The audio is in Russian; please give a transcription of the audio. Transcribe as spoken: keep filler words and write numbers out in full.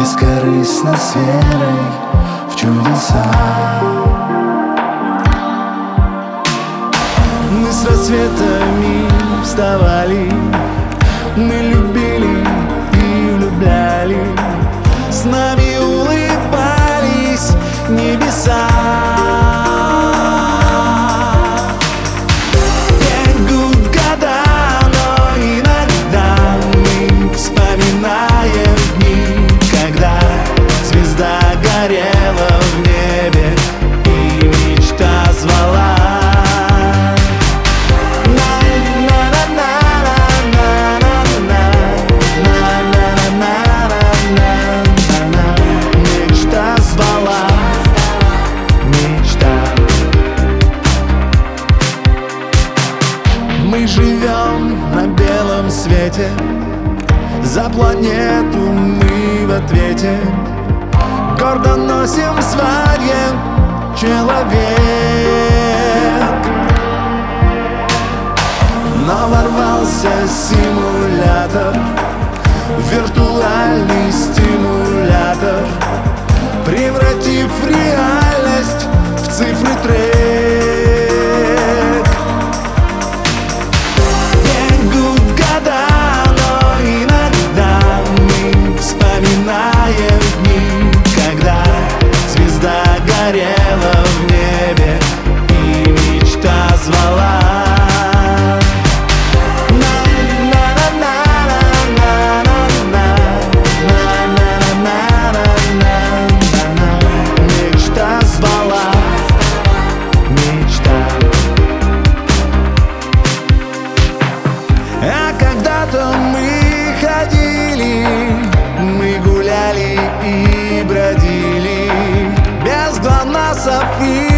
бескорыстно с верой в чудеса. Мы с рассветами вставали, мы любили и влюбляли, с нами улыбались небеса. Бегут года, но иногда мы вспоминаем дни, когда звезда горела в небе и мечта звала. Мы живем на белом свете, за планету мы в ответе, гордо носим звание человек. Но ворвался симулятор, виртуальный стимулятор, превратив реальность в цифры трек. Горела в небе и мечта звала. Мечта звала, мечта. А когда-то мы ходили, мы гуляли и бродили без глонассов и